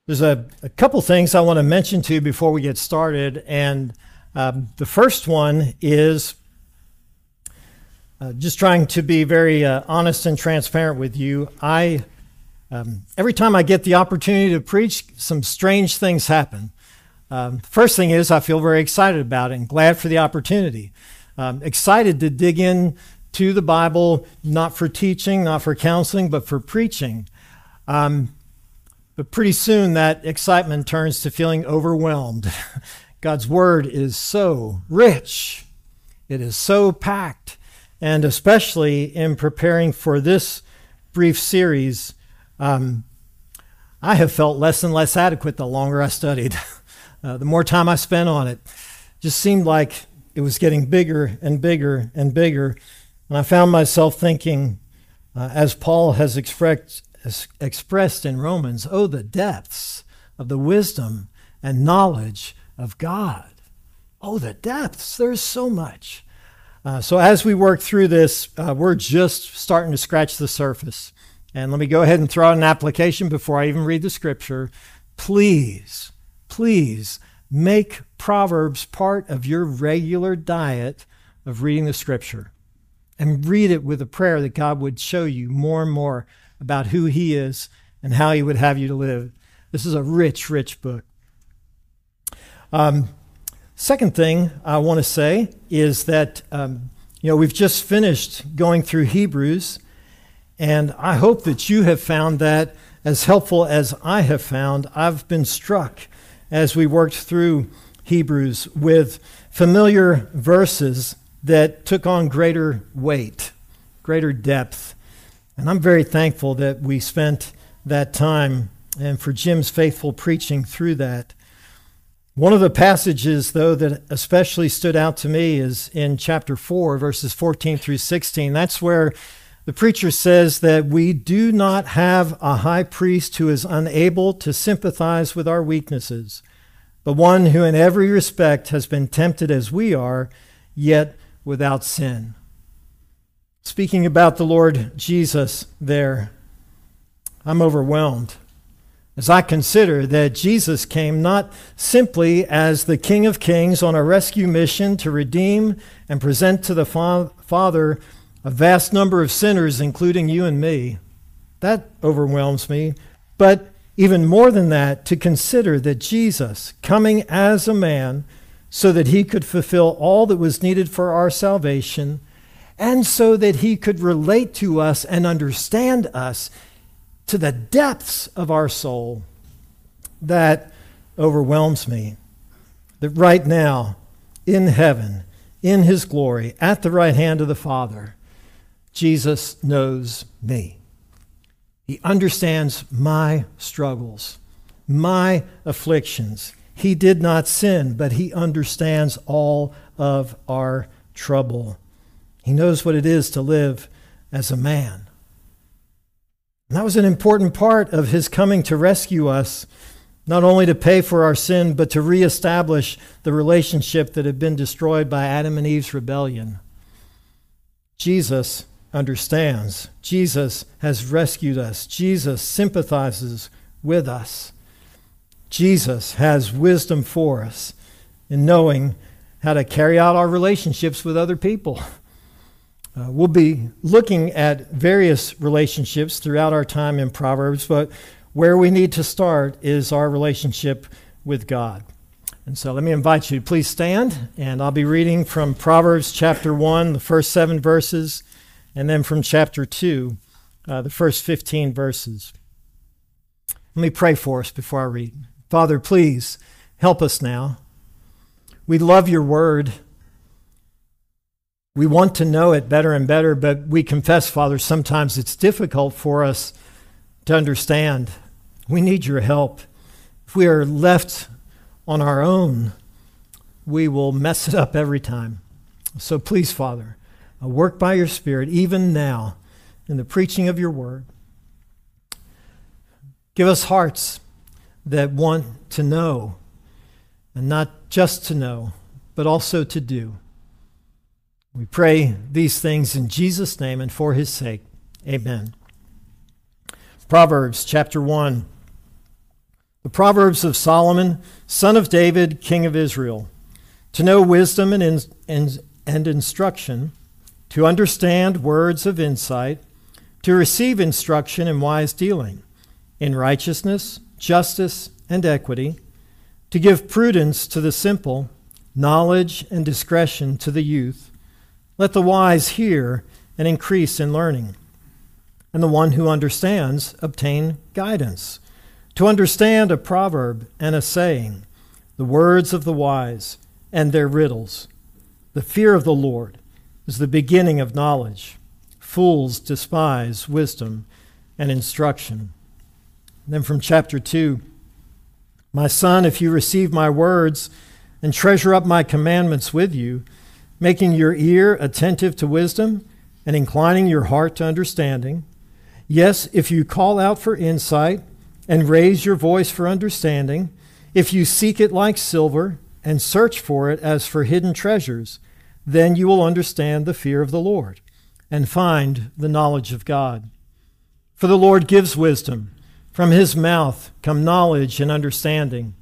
There's a couple things I want to mention to you before we get started, and the first one is just trying to be very honest and transparent with you. Every time I get the opportunity to preach, some strange things happen. First thing is I feel very excited about it and glad for the opportunity. Excited to dig in to the Bible, not for teaching, not for counseling, but for preaching. But pretty soon that excitement turns to feeling overwhelmed. God's Word is so rich. It is so packed. And especially in preparing for this brief series, I have felt less and less adequate the longer I studied. The more time I spent on it, just seemed like it was getting bigger and bigger and bigger. And I found myself thinking, as Paul has expressed in Romans, oh, the depths of the wisdom and knowledge of God. Oh, the depths, there's so much. So as we work through this, we're just starting to scratch the surface. And let me go ahead and throw out an application before I even read the scripture. Please make Proverbs part of your regular diet of reading the scripture. And read it with a prayer that God would show you more and more about who He is and how He would have you to live. This is a rich, rich book. Second thing I want to say is that, we've just finished going through Hebrews, and I hope that you have found that as helpful as I have found. I've been struck as we worked through Hebrews with familiar verses that took on greater weight, greater depth. And I'm very thankful that we spent that time and for Jim's faithful preaching through that. One of the passages, though, that especially stood out to me is in chapter 4, verses 14 through 16. That's where the preacher says that we do not have a high priest who is unable to sympathize with our weaknesses, but one who in every respect has been tempted as we are, yet without sin. Speaking about the Lord Jesus there, I'm overwhelmed as I consider that Jesus came not simply as the King of Kings on a rescue mission to redeem and present to the Father a vast number of sinners, including you and me. That overwhelms me. But even more than that, to consider that Jesus, coming as a man so that He could fulfill all that was needed for our salvation, and so that He could relate to us and understand us to the depths of our soul, that overwhelms me. That right now, in heaven, in His glory, at the right hand of the Father, Jesus knows me. He understands my struggles, my afflictions. He did not sin, but He understands all of our trouble. He knows what it is to live as a man. And that was an important part of His coming to rescue us, not only to pay for our sin, but to reestablish the relationship that had been destroyed by Adam and Eve's rebellion. Jesus understands. Jesus has rescued us. Jesus sympathizes with us. Jesus has wisdom for us in knowing how to carry out our relationships with other people. We'll be looking at various relationships throughout our time in Proverbs, but where we need to start is our relationship with God. And so let me invite you to please stand, and I'll be reading from Proverbs chapter 1, the first 7 verses, and then from chapter 2, the first 15 verses. Let me pray for us before I read. Father, please help us now. We love your word. We want to know it better and better, but we confess, Father, sometimes it's difficult for us to understand. We need your help. If we are left on our own, we will mess it up every time. So please, Father, work by your Spirit, even now, in the preaching of your word. Give us hearts that want to know, and not just to know, but also to do. We pray these things in Jesus' name and for His sake. Amen. Proverbs chapter 1, The Proverbs of Solomon, son of David, king of Israel, to know wisdom and instruction, to understand words of insight, to receive instruction in wise dealing, in righteousness, justice, and equity, to give prudence to the simple, knowledge and discretion to the youth. Let the wise hear and increase in learning, and the one who understands obtain guidance. To understand a proverb and a saying, the words of the wise and their riddles. The fear of the Lord is the beginning of knowledge. Fools despise wisdom and instruction. And then from chapter 2, my son, if you receive my words and treasure up my commandments with you, making your ear attentive to wisdom and inclining your heart to understanding, yes, if you call out for insight and raise your voice for understanding, if you seek it like silver and search for it as for hidden treasures, then you will understand the fear of the Lord and find the knowledge of God. For the Lord gives wisdom. From his mouth come knowledge and understanding.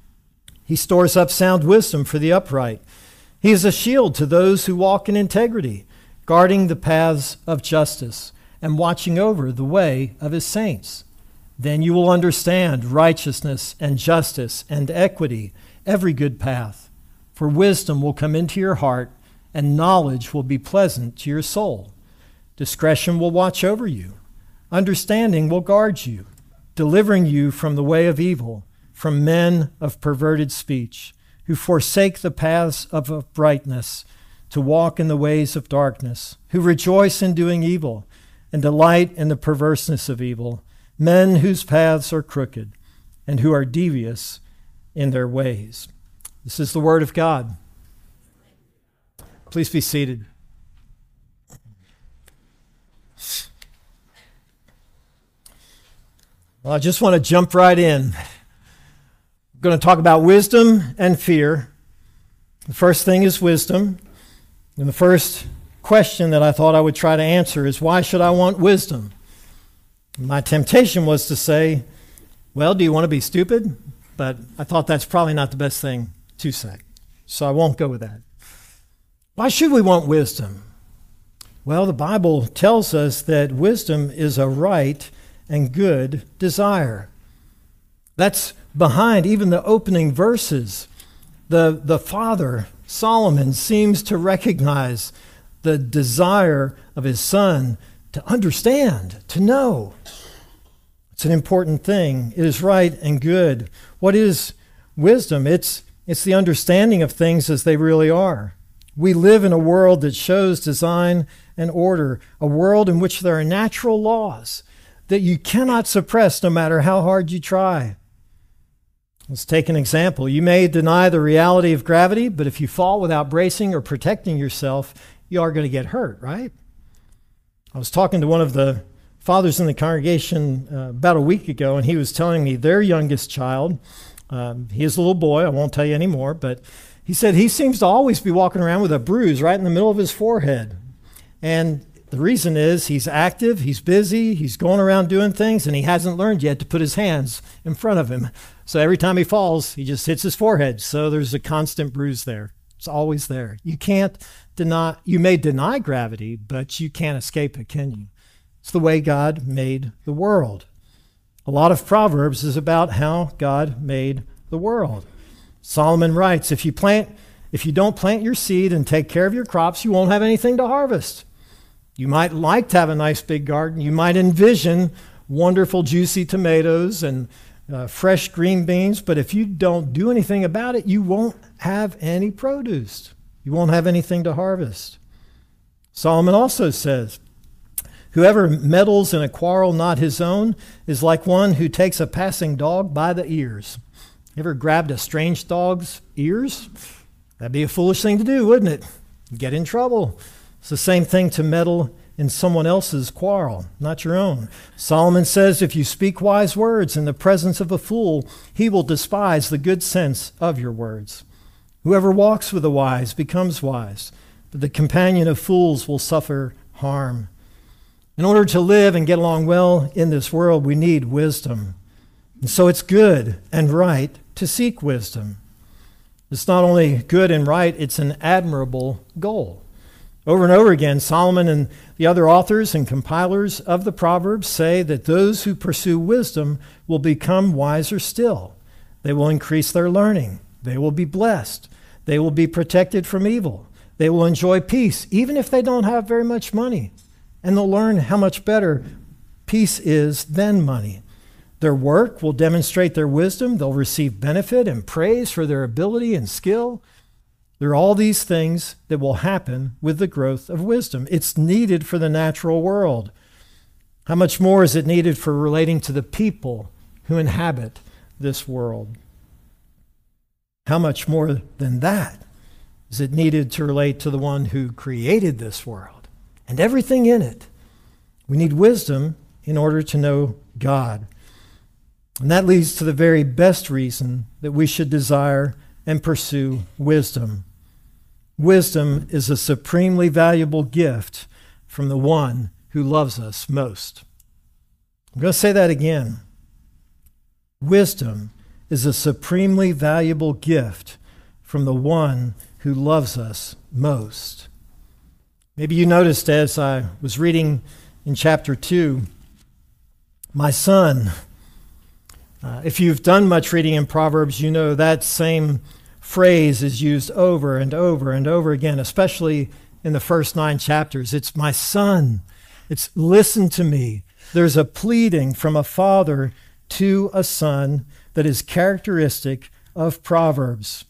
He stores up sound wisdom for the upright. He is a shield to those who walk in integrity, guarding the paths of justice and watching over the way of his saints. Then you will understand righteousness and justice and equity, every good path. For wisdom will come into your heart, and knowledge will be pleasant to your soul. Discretion will watch over you. Understanding will guard you, delivering you from the way of evil, from men of perverted speech, who forsake the paths of uprightness to walk in the ways of darkness, who rejoice in doing evil and delight in the perverseness of evil, men whose paths are crooked and who are devious in their ways. This is the word of God. Please be seated. Well, I just want to jump right in. I'm going to talk about wisdom and fear. The first thing is wisdom. And the first question that I thought I would try to answer is, why should I want wisdom? My temptation was to say, well, do you want to be stupid? But I thought that's probably not the best thing to say. So I won't go with that. Why should we want wisdom? Well, the Bible tells us that wisdom is a right and good desire. That's behind even the opening verses. The father, Solomon, seems to recognize the desire of his son to understand, to know. It's an important thing. It is right and good. What is wisdom? It's the understanding of things as they really are. We live in a world that shows design and order, a world in which there are natural laws that you cannot suppress no matter how hard you try. Let's take an example. You may deny the reality of gravity, but if you fall without bracing or protecting yourself, you are going to get hurt, right? I was talking to one of the fathers in the congregation about a week ago, and he was telling me their youngest child, he is a little boy, I won't tell you anymore, but he said he seems to always be walking around with a bruise right in the middle of his forehead. And the reason is he's active, he's busy, he's going around doing things, and he hasn't learned yet to put his hands in front of him. So every time he falls, he just hits his forehead. So there's a constant bruise there. It's always there. You may deny gravity, but you can't escape it, can you? It's the way God made the world. A lot of Proverbs is about how God made the world. Solomon writes, if you don't plant your seed and take care of your crops, you won't have anything to harvest. You might like to have a nice big garden. You might envision wonderful juicy tomatoes and fresh green beans, but if you don't do anything about it, you won't have any produce. You won't have anything to harvest. Solomon also says, whoever meddles in a quarrel not his own is like one who takes a passing dog by the ears. Ever grabbed a strange dog's ears? That'd be a foolish thing to do, wouldn't it? Get in trouble. It's the same thing to meddle in someone else's quarrel, not your own. Solomon says, if you speak wise words in the presence of a fool, he will despise the good sense of your words. Whoever walks with the wise becomes wise, but the companion of fools will suffer harm. In order to live and get along well in this world, we need wisdom. And so it's good and right to seek wisdom. It's not only good and right, it's an admirable goal. Over and over again, Solomon and the other authors and compilers of the Proverbs say that those who pursue wisdom will become wiser still. They will increase their learning. They will be blessed. They will be protected from evil. They will enjoy peace, even if they don't have very much money. And they'll learn how much better peace is than money. Their work will demonstrate their wisdom. They'll receive benefit and praise for their ability and skill. There are all these things that will happen with the growth of wisdom. It's needed for the natural world. How much more is it needed for relating to the people who inhabit this world? How much more than that is it needed to relate to the one who created this world and everything in it? We need wisdom in order to know God. And that leads to the very best reason that we should desire and pursue wisdom. Wisdom is a supremely valuable gift from the one who loves us most. I'm going to say that again. Wisdom is a supremely valuable gift from the one who loves us most. Maybe you noticed as I was reading in chapter 2, my son. If you've done much reading in Proverbs, you know that same phrase is used over and over and over again, especially in the first 9 chapters. It's my son. It's listen to me. There's a pleading from a father to a son that is characteristic of Proverbs.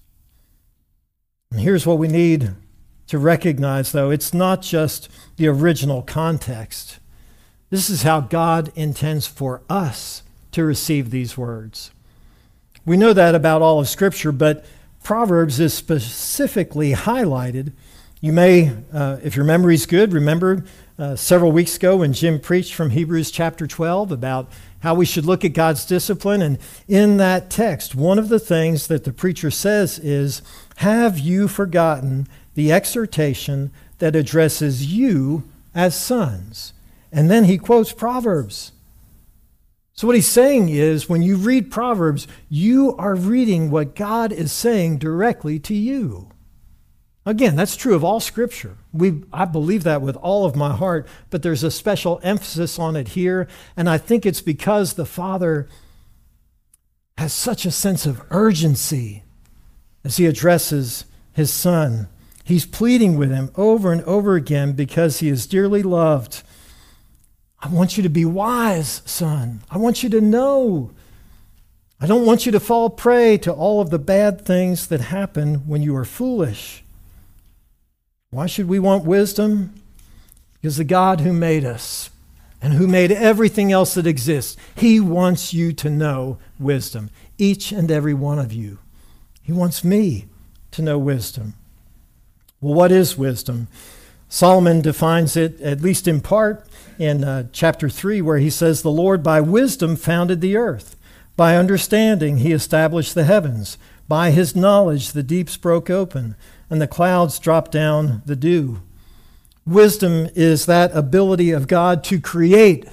And here's what we need to recognize, though. It's not just the original context. This is how God intends for us to receive these words. We know that about all of Scripture, but Proverbs is specifically highlighted. You may, if your memory's good, remember several weeks ago when Jim preached from Hebrews chapter 12 about how we should look at God's discipline. And in that text, one of the things that the preacher says is, have you forgotten the exhortation that addresses you as sons? And then he quotes Proverbs. So what he's saying is, when you read Proverbs, you are reading what God is saying directly to you. Again, that's true of all Scripture. I believe that with all of my heart, but there's a special emphasis on it here, and I think it's because the Father has such a sense of urgency as he addresses his Son. He's pleading with him over and over again because he is dearly loved. I want you to be wise, son. I want you to know. I don't want you to fall prey to all of the bad things that happen when you are foolish. Why should we want wisdom? Because the God who made us and who made everything else that exists, he wants you to know wisdom, each and every one of you. He wants me to know wisdom. Well, what is wisdom? Solomon defines it, at least in part, in chapter 3, where he says, the Lord by wisdom founded the earth. By understanding he established the heavens. By his knowledge the deeps broke open, and the clouds dropped down the dew. Wisdom is that ability of God to create.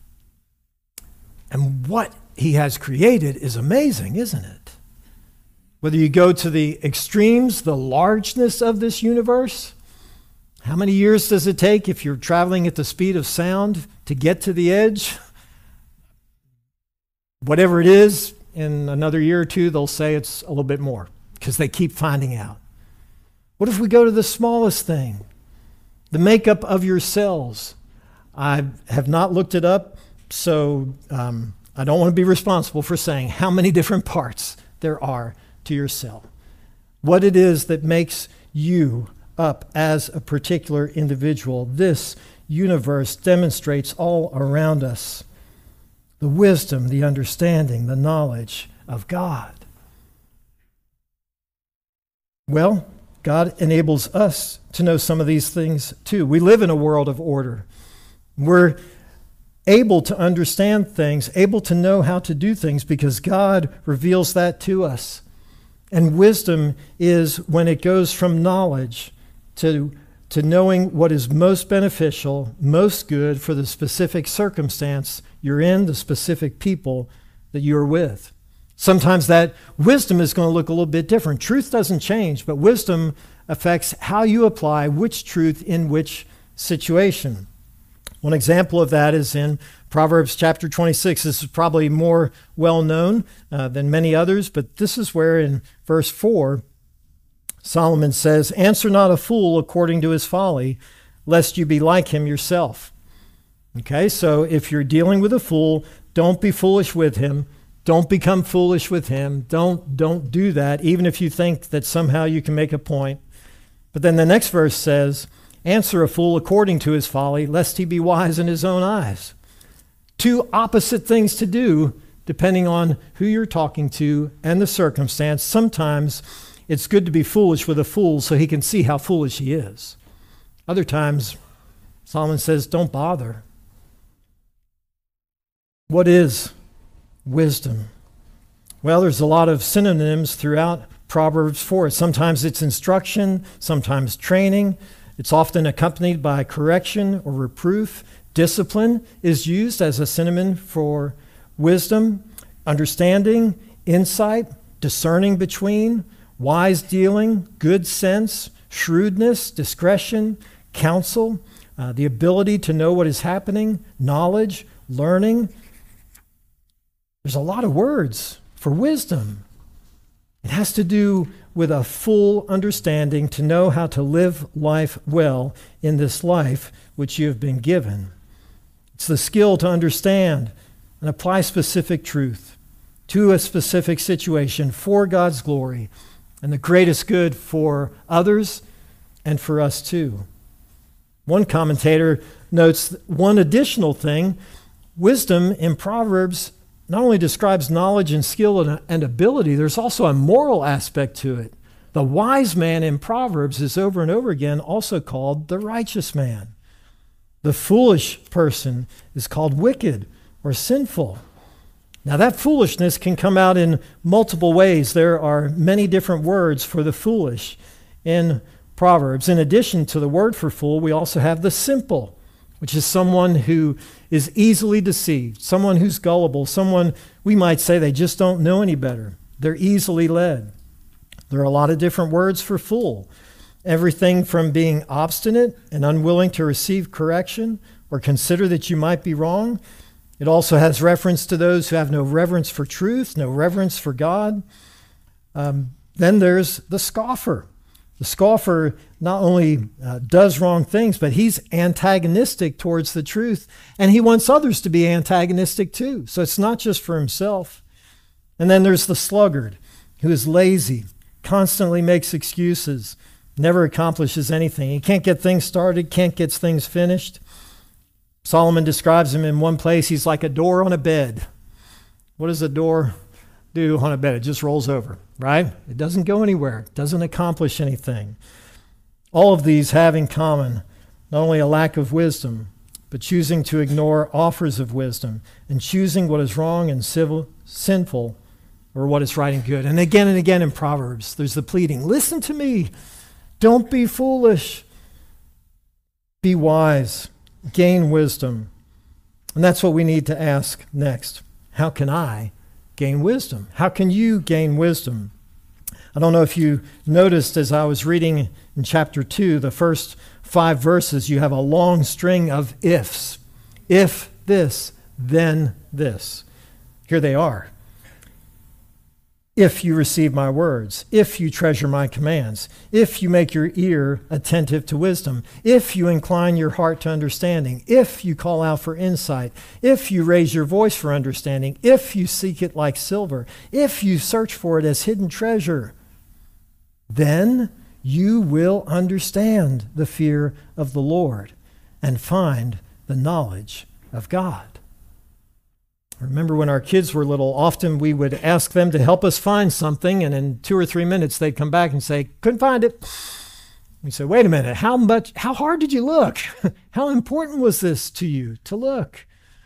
And what he has created is amazing, isn't it? Whether you go to the extremes, the largeness of this universe, how many years does it take if you're traveling at the speed of sound to get to the edge? Whatever it is, in another year or two, they'll say it's a little bit more because they keep finding out. What if we go to the smallest thing? The makeup of your cells. I have not looked it up, so I don't want to be responsible for saying how many different parts there are to your cell. What it is that makes you up as a particular individual. This universe demonstrates all around us the wisdom, the understanding, the knowledge of God. Well, God enables us to know some of these things too. We live in a world of order. We're able to understand things, able to know how to do things because God reveals that to us. And wisdom is when it goes from knowledge to knowing what is most beneficial, most good for the specific circumstance you're in, the specific people that you're with. Sometimes that wisdom is going to look a little bit different. Truth doesn't change, but wisdom affects how you apply which truth in which situation. One example of that is in Proverbs chapter 26. This is probably more well known than many others, but this is where in verse 4, Solomon says, "Answer not a fool according to his folly, lest you be like him yourself." Okay, so if you're dealing with a fool, don't be foolish with him. Don't become foolish with him. Don't do that, even if you think that somehow you can make a point. But then the next verse says, "Answer a fool according to his folly, lest he be wise in his own eyes." Two opposite things to do, depending on who you're talking to and the circumstance. Sometimes it's good to be foolish with a fool so he can see how foolish he is. Other times, Solomon says, don't bother. What is wisdom? Well, there's a lot of synonyms throughout Proverbs 4. Sometimes it's instruction, sometimes training. It's often accompanied by correction or reproof. Discipline is used as a synonym for wisdom. Understanding, insight, discerning between, wise dealing, good sense, shrewdness, discretion, counsel, the ability to know what is happening, knowledge, learning. There's a lot of words for wisdom. It has to do with a full understanding to know how to live life well in this life which you have been given. It's the skill to understand and apply specific truth to a specific situation for God's glory and the greatest good for others and for us too. One commentator notes one additional thing. Wisdom in Proverbs not only describes knowledge and skill and ability, there's also a moral aspect to it. The wise man in Proverbs is over and over again also called the righteous man. The foolish person is called wicked or sinful. Now that foolishness can come out in multiple ways. There are many different words for the foolish in Proverbs. In addition to the word for fool, we also have the simple, which is someone who is easily deceived, someone who's gullible, someone we might say they just don't know any better. They're easily led. There are a lot of different words for fool. Everything from being obstinate and unwilling to receive correction or consider that you might be wrong. It also has reference to those who have no reverence for truth, no reverence for God. Then there's the scoffer. The scoffer not only does wrong things, but he's antagonistic towards the truth, and he wants others to be antagonistic too. So it's not just for himself. And then there's the sluggard, who is lazy, constantly makes excuses, never accomplishes anything. He can't get things started, can't get things finished. Solomon describes him in one place, he's like a door on a bed. What does a door do on a bed? It just rolls over, right? It doesn't go anywhere. It doesn't accomplish anything. All of these have in common not only a lack of wisdom, but choosing to ignore offers of wisdom and choosing what is wrong and sinful or what is right and good. And again in Proverbs, there's the pleading, listen to me, don't be foolish, be wise, gain wisdom. And that's what we need to ask next. How can I gain wisdom? How can you gain wisdom? I don't know if you noticed as I was reading in chapter 2, the first 5 verses, you have a long string of ifs. If this, then this. Here they are. If you receive my words, if you treasure my commands, if you make your ear attentive to wisdom, if you incline your heart to understanding, if you call out for insight, if you raise your voice for understanding, if you seek it like silver, if you search for it as hidden treasure, then you will understand the fear of the Lord and find the knowledge of God. I remember when our kids were little, often we would ask them to help us find something, and in 2 or 3 minutes they'd come back and say, couldn't find it. We say, wait a minute, how hard did you look? How important was this to you to look?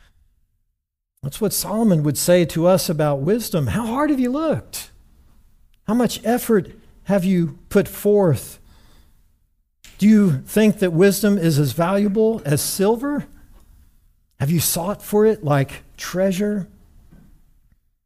That's what Solomon would say to us about wisdom. How hard have you looked? How much effort have you put forth? Do you think that wisdom is as valuable as silver? Have you sought for it like treasure?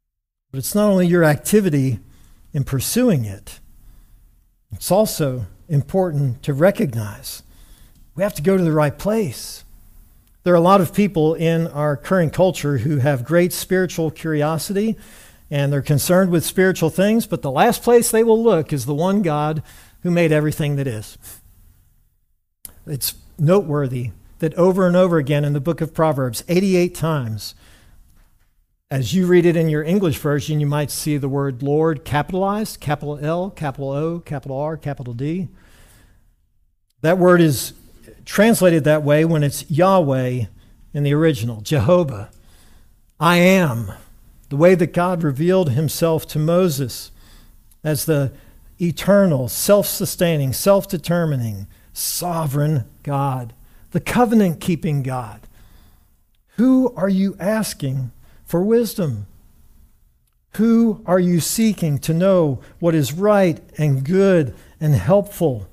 But it's not only your activity in pursuing it, it's also important to recognize we have to go to the right place. There are a lot of people in our current culture who have great spiritual curiosity and they're concerned with spiritual things, but the last place they will look is the one God who made everything that is. It's noteworthy that over and over again in the book of Proverbs, 88 times, as you read it in your English version, you might see the word Lord capitalized, capital L, capital O, capital R, capital D. That word is translated that way when it's Yahweh in the original, Jehovah. I am, the way that God revealed himself to Moses as the eternal, self-sustaining, self-determining, sovereign God, the covenant-keeping God. Who are you asking for wisdom? Who are you seeking to know what is right and good and helpful?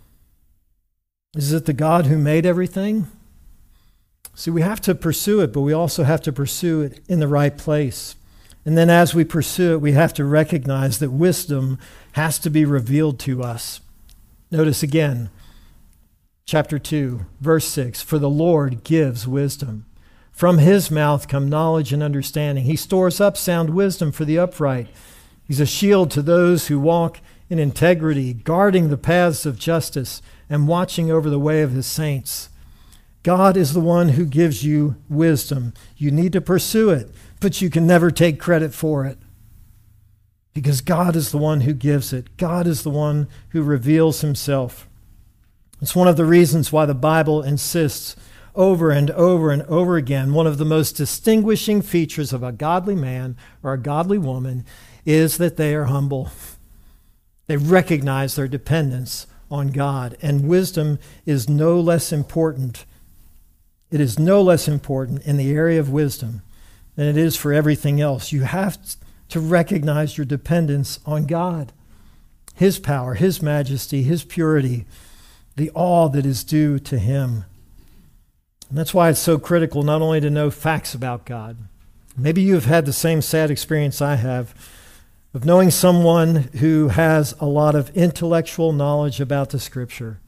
Is it the God who made everything? See, we have to pursue it, but we also have to pursue it in the right place. And then as we pursue it, we have to recognize that wisdom has to be revealed to us. Notice again, chapter 2, verse 6, for the Lord gives wisdom. From his mouth come knowledge and understanding. He stores up sound wisdom for the upright. He's a shield to those who walk in integrity, guarding the paths of justice and watching over the way of his saints. God is the one who gives you wisdom. You need to pursue it, but you can never take credit for it because God is the one who gives it. God is the one who reveals himself. It's one of the reasons why the Bible insists over and over and over again, one of the most distinguishing features of a godly man or a godly woman is that they are humble. They recognize their dependence on God, and wisdom is no less important. It is no less important in the area of wisdom than it is for everything else. You have to recognize your dependence on God, his power, his majesty, his purity, the awe that is due to him. And that's why it's so critical not only to know facts about God. Maybe you have had the same sad experience I have of knowing someone who has a lot of intellectual knowledge about the Scripture,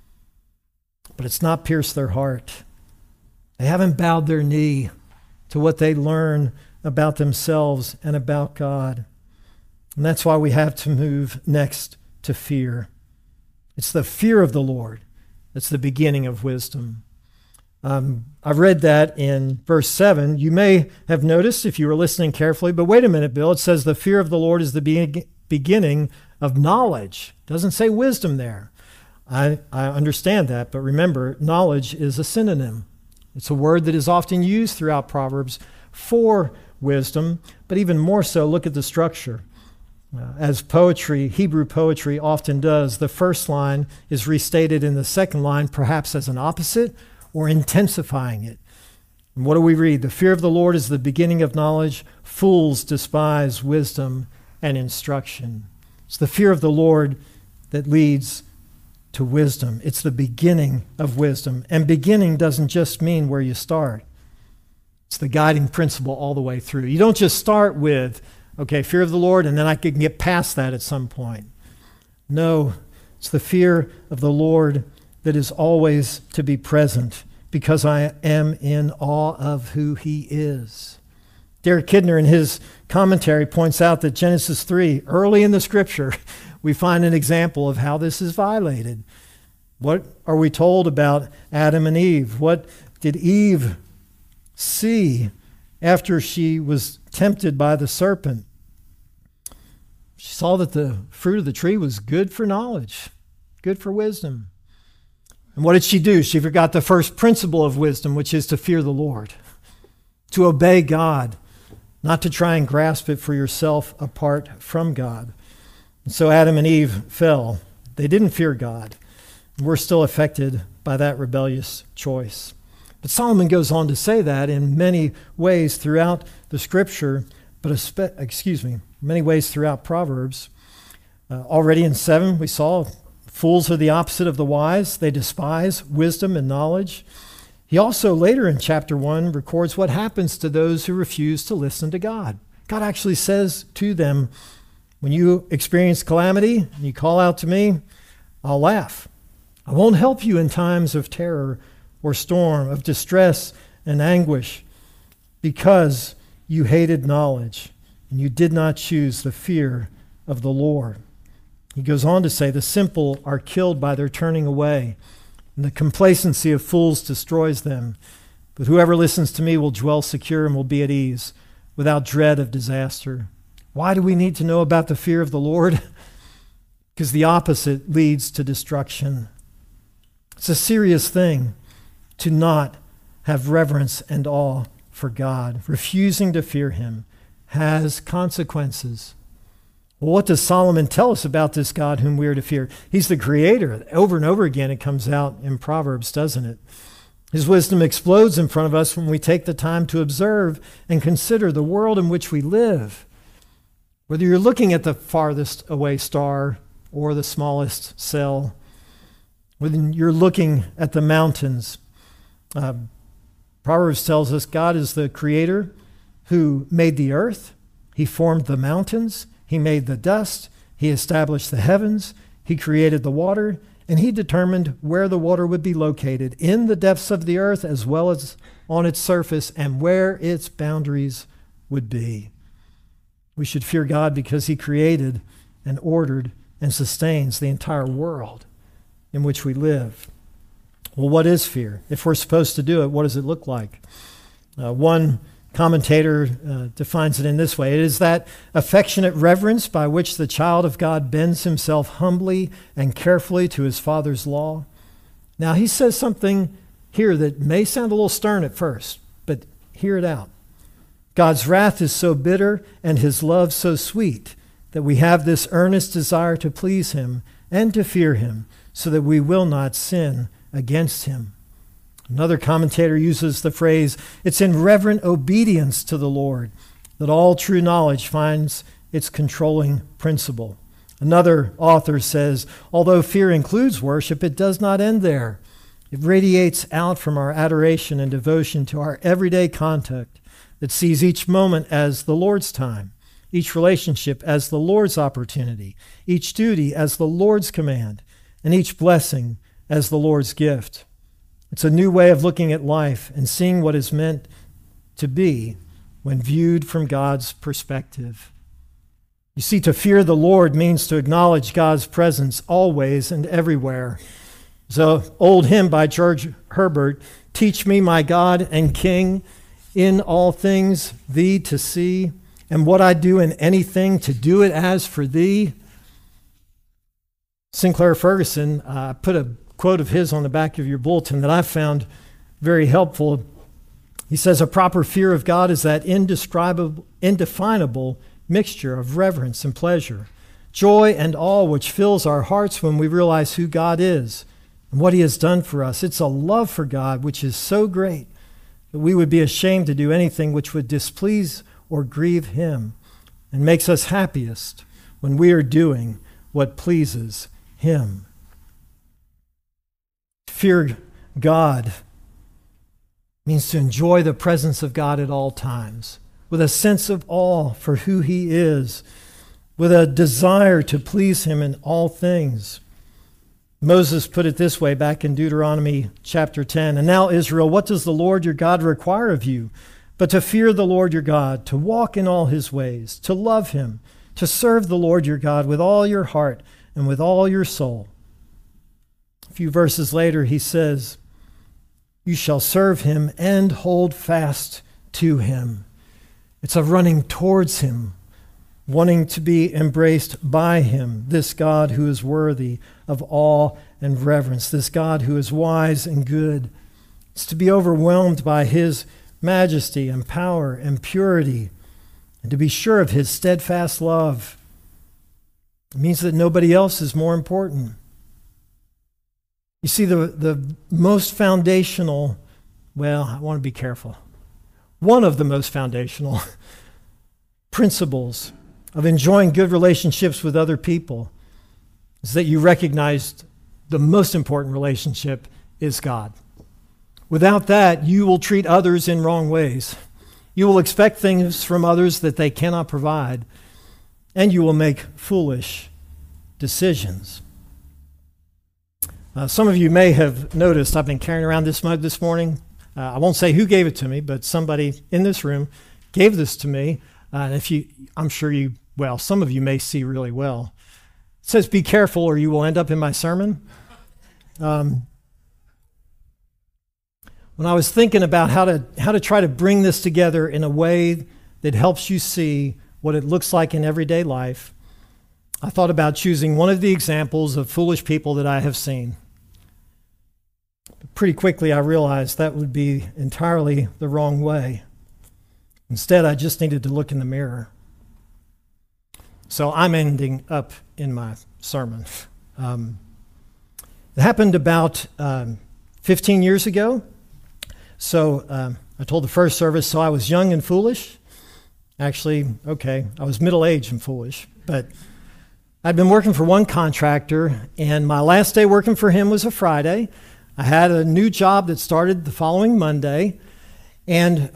but it's not pierced their heart. They haven't bowed their knee to what they learn about themselves and about God. And that's why we have to move next to fear. It's the fear of the Lord that's the beginning of wisdom. I read that in verse 7. You may have noticed if you were listening carefully, but wait a minute, Bill. It says the fear of the Lord is the beginning of knowledge. It doesn't say wisdom there. I understand that, but remember, knowledge is a synonym. It's a word that is often used throughout Proverbs for wisdom, but even more so, look at the structure. As poetry, Hebrew poetry often does, the first line is restated in the second line, perhaps as an opposite or intensifying it. And what do we read? The fear of the Lord is the beginning of knowledge. Fools despise wisdom and instruction. It's the fear of the Lord that leads to wisdom. It's the beginning of wisdom. And beginning doesn't just mean where you start. It's the guiding principle all the way through. You don't just start with, okay, fear of the Lord, and then I can get past that at some point. No, it's the fear of the Lord that is always to be present because I am in awe of who he is. Derek Kidner in his commentary points out that Genesis 3, early in the scripture, we find an example of how this is violated. What are we told about Adam and Eve? What did Eve see after she was tempted by the serpent? She saw that the fruit of the tree was good for knowledge, good for wisdom. And what did she do? She forgot the first principle of wisdom, which is to fear the Lord, to obey God, not to try and grasp it for yourself apart from God. And so Adam and Eve fell. They didn't fear God. We're still affected by that rebellious choice. But Solomon goes on to say that in many ways throughout the scripture, many ways throughout Proverbs. Already in 7, we saw fools are the opposite of the wise. They despise wisdom and knowledge. He also later in chapter 1 records what happens to those who refuse to listen to God. God actually says to them, when you experience calamity and you call out to me, I'll laugh. I won't help you in times of terror or storm, of distress and anguish, because you hated knowledge and you did not choose the fear of the Lord. He goes on to say, the simple are killed by their turning away, and the complacency of fools destroys them. But whoever listens to me will dwell secure and will be at ease, without dread of disaster. Why do we need to know about the fear of the Lord? Because the opposite leads to destruction. It's a serious thing to not have reverence and awe for God. Refusing to fear him has consequences. Well, what does Solomon tell us about this God whom we are to fear? He's the creator. Over and over again it comes out in Proverbs, doesn't it? His wisdom explodes in front of us when we take the time to observe and consider the world in which we live. Whether you're looking at the farthest away star or the smallest cell, whether you're looking at the mountains, Proverbs tells us God is the creator who made the earth. He formed the mountains. He made the dust. He established the heavens. He created the water. And he determined where the water would be located in the depths of the earth as well as on its surface and where its boundaries would be. We should fear God because he created and ordered and sustains the entire world in which we live. Well, what is fear? If we're supposed to do it, what does it look like? One commentator defines it in this way. It is that affectionate reverence by which the child of God bends himself humbly and carefully to his Father's law. Now, he says something here that may sound a little stern at first, but hear it out. God's wrath is so bitter and his love so sweet that we have this earnest desire to please him and to fear him so that we will not sin against him. Another commentator uses the phrase, it's in reverent obedience to the Lord that all true knowledge finds its controlling principle. Another author says, although fear includes worship, it does not end there. It radiates out from our adoration and devotion to our everyday contact that sees each moment as the Lord's time, each relationship as the Lord's opportunity, each duty as the Lord's command, and each blessing as the Lord's gift. It's a new way of looking at life and seeing what is meant to be when viewed from God's perspective. You see, to fear the Lord means to acknowledge God's presence always and everywhere. So, old hymn by George Herbert, teach me, my God and King, in all things thee to see, and what I do in anything to do it as for thee. Sinclair Ferguson put a quote of his on the back of your bulletin that I found very helpful. He says, a proper fear of God is that indefinable mixture of reverence and pleasure, joy and awe which fills our hearts when we realize who God is and what he has done for us. It's a love for God which is so great that we would be ashamed to do anything which would displease or grieve him, and makes us happiest when we are doing what pleases him. Fear God means to enjoy the presence of God at all times, with a sense of awe for who he is, with a desire to please him in all things. Moses put it this way back in Deuteronomy chapter 10, and now, Israel, what does the Lord your God require of you? But to fear the Lord your God, to walk in all his ways, to love him, to serve the Lord your God with all your heart and with all your soul. A few verses later, he says, you shall serve him and hold fast to him. It's a running towards him, wanting to be embraced by him, this God who is worthy of awe and reverence, this God who is wise and good. It's to be overwhelmed by his majesty and power and purity, and to be sure of his steadfast love. It means that nobody else is more important. You see, the most foundational, well, I want to be careful. One of the most foundational principles of enjoying good relationships with other people is that you recognize the most important relationship is God. Without that, you will treat others in wrong ways. You will expect things from others that they cannot provide, and you will make foolish decisions. Some of you may have noticed I've been carrying around this mug this morning. I won't say who gave it to me, but somebody in this room gave this to me. And some of you may see really well. It says, "Be careful or you will end up in my sermon." When I was thinking about how to try to bring this together in a way that helps you see what it looks like in everyday life, I thought about choosing one of the examples of foolish people that I have seen. But pretty quickly I realized that would be entirely the wrong way. Instead, I just needed to look in the mirror. So I'm ending up in my sermon. It happened about 15 years ago. So I told the first service, so I was young and foolish. Actually, I was middle-aged and foolish. But I'd been working for one contractor, and my last day working for him was a Friday. I had a new job that started the following Monday, and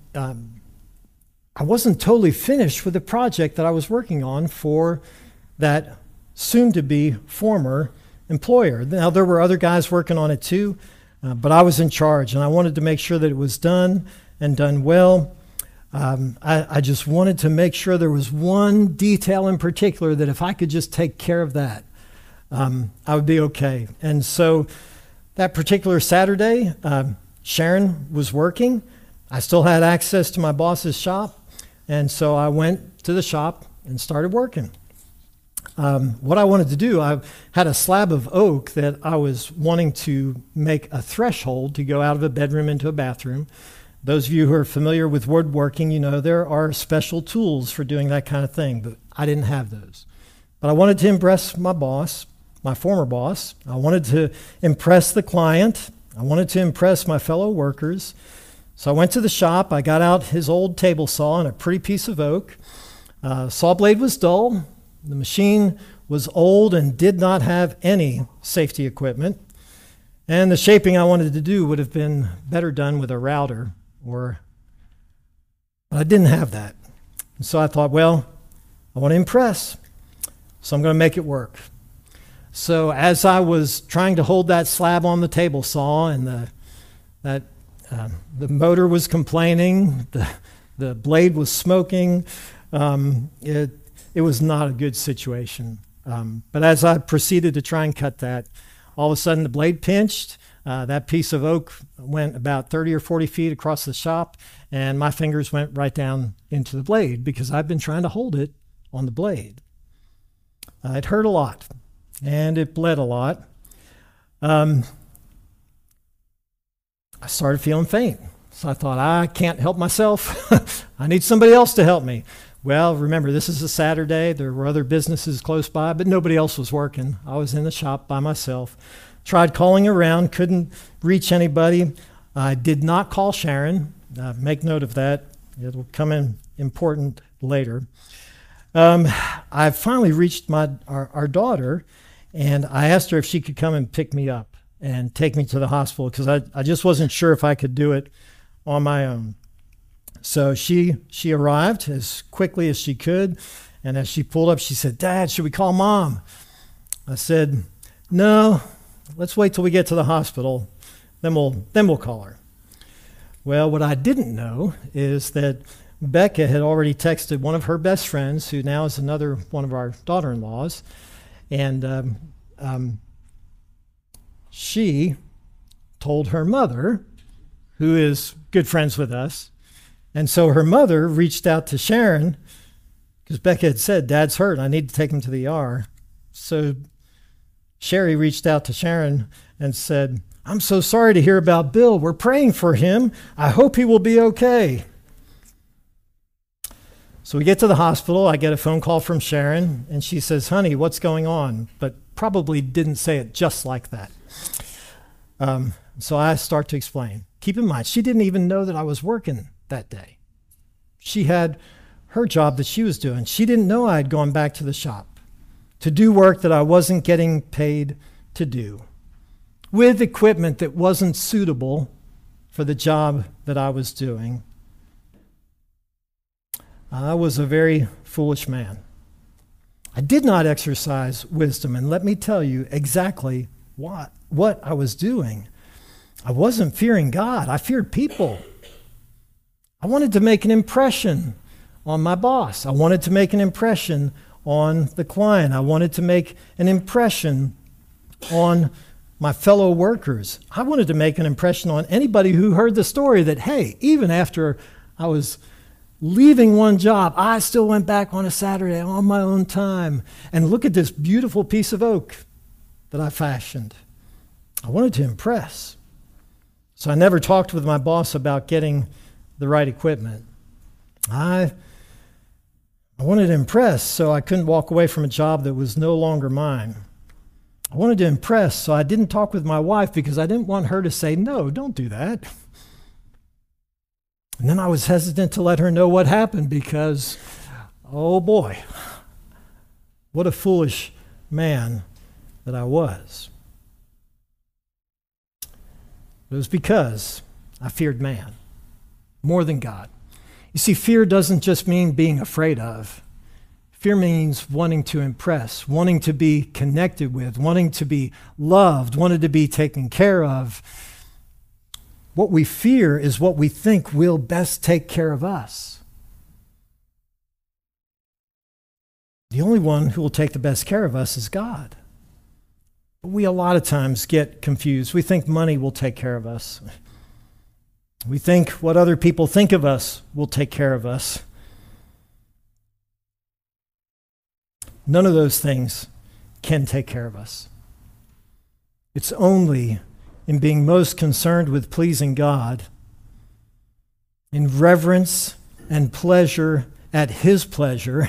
I wasn't totally finished with the project that I was working on for that soon-to-be former employer. Now, there were other guys working on it too, but I was in charge, and I wanted to make sure that it was done and done well. I just wanted to make sure there was one detail in particular that if I could just take care of that, I would be okay. And so that particular Saturday, Sharon was working. I still had access to my boss's shop, and so I went to the shop and started working. What I wanted to do, I had a slab of oak that I was wanting to make a threshold to go out of a bedroom into a bathroom. Those of you who are familiar with woodworking, you know there are special tools for doing that kind of thing, but I didn't have those. But I wanted to impress my boss, my former boss. I wanted to impress the client. I wanted to impress my fellow workers. So I went to the shop. I got out his old table saw and a pretty piece of oak. Saw blade was dull. The machine was old and did not have any safety equipment. And the shaping I wanted to do would have been better done with a router, but I didn't have that. And so I thought, well, I want to impress, so I'm going to make it work. So as I was trying to hold that slab on the table saw, and the motor was complaining, the blade was smoking, it was not a good situation. But as I proceeded to try and cut that, all of a sudden the blade pinched. That piece of oak went about 30 or 40 feet across the shop, and my fingers went right down into the blade because I've been trying to hold it on the blade. It hurt a lot, and it bled a lot. I started feeling faint, so I thought, I can't help myself. I need somebody else to help me. Well, remember, this is a Saturday. There were other businesses close by, but nobody else was working. I was in the shop by myself. Tried calling around, couldn't reach anybody. I did not call Sharon. Make note of that. It'll come in important later. I finally reached our daughter, and I asked her if she could come and pick me up and take me to the hospital because I just wasn't sure if I could do it on my own. So she arrived as quickly as she could, and as she pulled up, she said, "Dad, should we call Mom?" I said, "No, let's wait till we get to the hospital, then we'll call her." Well, what I didn't know is that Becca had already texted one of her best friends, who now is another one of our daughter-in-laws, and she told her mother, who is good friends with us. And so her mother reached out to Sharon because Becca had said, "Dad's hurt. I need to take him to the ER." So Sherry reached out to Sharon and said, "I'm so sorry to hear about Bill. We're praying for him. I hope he will be okay." So we get to the hospital. I get a phone call from Sharon, and she says, "Honey, what's going on?" But probably didn't say it just like that. So I start to explain. Keep in mind, she didn't even know that I was working that day. She had her job that she was doing. She didn't know I had gone back to the shop to do work that I wasn't getting paid to do with equipment that wasn't suitable for the job that I was doing. I was a very foolish man. I did not exercise wisdom, and let me tell you exactly what I was doing. I wasn't fearing God. I feared people. I wanted to make an impression on my boss. I wanted to make an impression on the client. I wanted to make an impression on my fellow workers. I wanted to make an impression on anybody who heard the story that, hey, even after I was leaving one job, I still went back on a Saturday on my own time. And look at this beautiful piece of oak that I fashioned. I wanted to impress. So I never talked with my boss about getting the right equipment. I wanted to impress, so I couldn't walk away from a job that was no longer mine. I wanted to impress, so I didn't talk with my wife because I didn't want her to say, no, don't do that. And then I was hesitant to let her know what happened because, oh boy, what a foolish man that I was. It was because I feared man more than God. You see, fear doesn't just mean being afraid of. Fear means wanting to impress, wanting to be connected with, wanting to be loved, wanting to be taken care of. What we fear is what we think will best take care of us. The only one who will take the best care of us is God. But we a lot of times get confused. We think money will take care of us. We think what other people think of us will take care of us. None of those things can take care of us. It's only in being most concerned with pleasing God, in reverence and pleasure at His pleasure,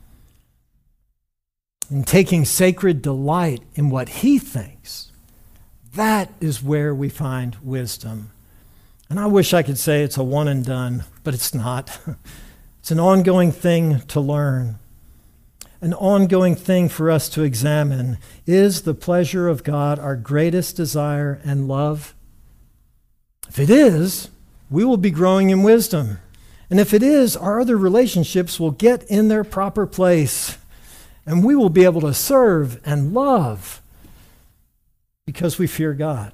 in taking sacred delight in what He thinks. That is where we find wisdom. And I wish I could say it's a one and done, but it's not. It's an ongoing thing to learn, an ongoing thing for us to examine. Is the pleasure of God our greatest desire and love? If it is, we will be growing in wisdom. And if it is, our other relationships will get in their proper place, and we will be able to serve and love because we fear God.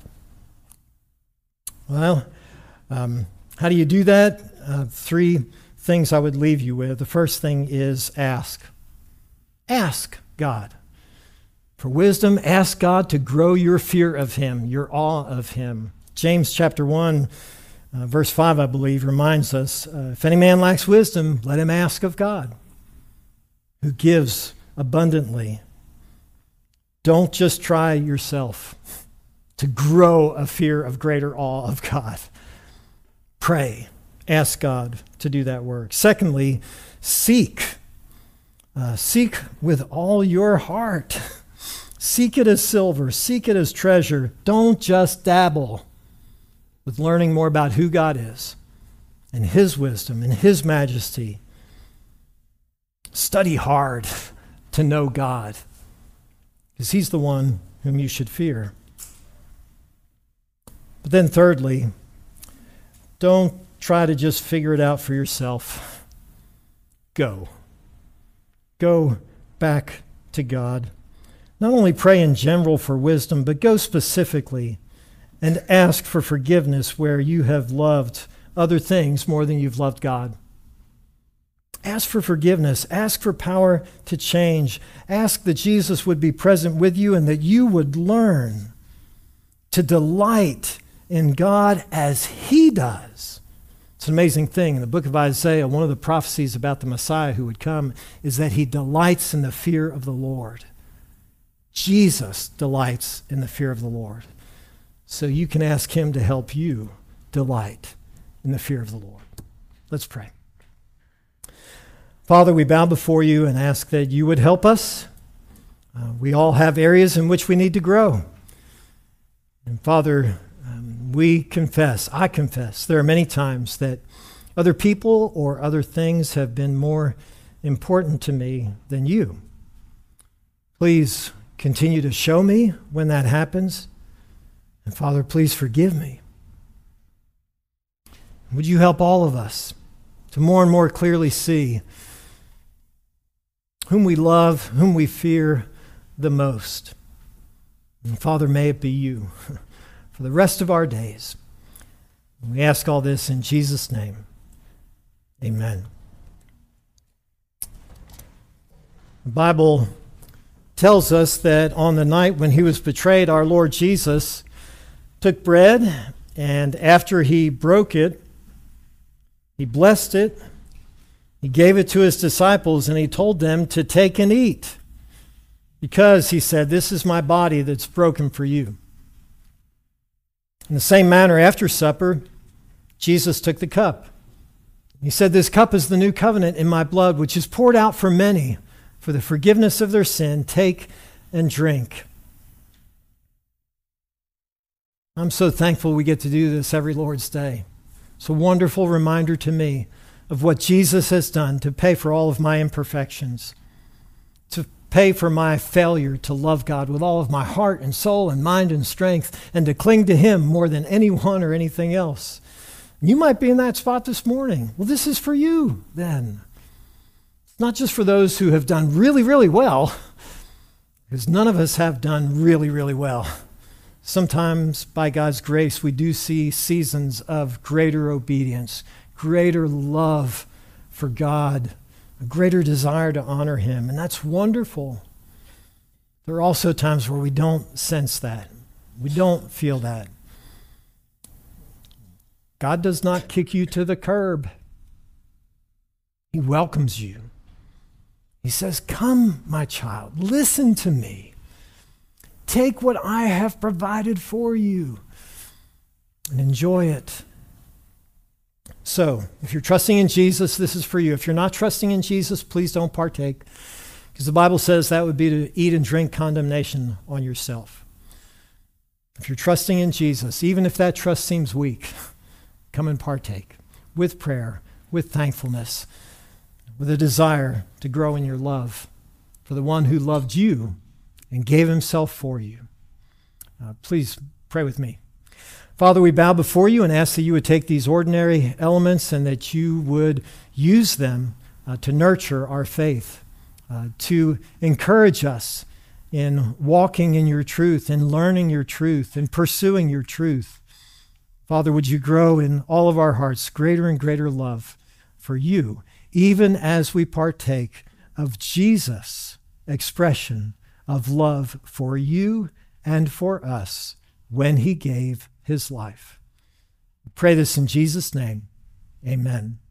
Well, how do you do that? Three things I would leave you with. The first thing is ask. Ask God for wisdom. Ask God to grow your fear of Him, your awe of Him. James chapter 1, verse 5, I believe, reminds us, if any man lacks wisdom, let him ask of God, who gives abundantly. Don't just try yourself to grow a fear of greater awe of God. Pray. Ask God to do that work. Secondly, seek. Seek with all your heart. Seek it as silver. Seek it as treasure. Don't just dabble with learning more about who God is and His wisdom and His majesty. Study hard to know God, because He's the one whom you should fear. But then thirdly, don't try to just figure it out for yourself. Go. Go back to God. Not only pray in general for wisdom, but go specifically and ask for forgiveness where you have loved other things more than you've loved God. Ask for forgiveness. Ask for power to change. Ask that Jesus would be present with you and that you would learn to delight in God as He does. It's an amazing thing. In the book of Isaiah, one of the prophecies about the Messiah who would come is that He delights in the fear of the Lord. Jesus delights in the fear of the Lord. So you can ask Him to help you delight in the fear of the Lord. Let's pray. Father, we bow before You and ask that You would help us. We all have areas in which we need to grow. And Father, we confess, I confess, there are many times that other people or other things have been more important to me than You. Please continue to show me when that happens. And Father, please forgive me. Would You help all of us to more and more clearly see whom we love, whom we fear the most. And Father, may it be you for the rest of our days. And we ask all this in Jesus' name. Amen. The Bible tells us that on the night when he was betrayed, our Lord Jesus took bread, and after he broke it, he blessed it, he gave it to his disciples, and he told them to take and eat. Because, he said, this is my body that's broken for you. In the same manner, after supper, Jesus took the cup. He said, this cup is the new covenant in my blood, which is poured out for many for the forgiveness of their sin. Take and drink. I'm so thankful we get to do this every Lord's Day. It's a wonderful reminder to me of what Jesus has done to pay for all of my imperfections, to pay for my failure to love God with all of my heart and soul and mind and strength, and to cling to him more than anyone or anything else. You might be in that spot this morning. Well, this is for you then. It's not just for those who have done really, really well, because none of us have done really, really well. Sometimes, by God's grace, we do see seasons of greater obedience, greater love for God, a greater desire to honor him, and that's wonderful. There are also times where we don't sense that. We don't feel that. God does not kick you to the curb. He welcomes you. He says, come, my child, listen to me. Take what I have provided for you and enjoy it. So, if you're trusting in Jesus, this is for you. If you're not trusting in Jesus, please don't partake, because the Bible says that would be to eat and drink condemnation on yourself. If you're trusting in Jesus, even if that trust seems weak, come and partake with prayer, with thankfulness, with a desire to grow in your love for the one who loved you and gave himself for you. Please pray with me. Father, we bow before you and ask that you would take these ordinary elements and that you would use them to nurture our faith, to encourage us in walking in your truth, in learning your truth, in pursuing your truth. Father, would you grow in all of our hearts greater and greater love for you, even as we partake of Jesus' expression of love for you and for us when he gave his life. We pray this in Jesus' name. Amen.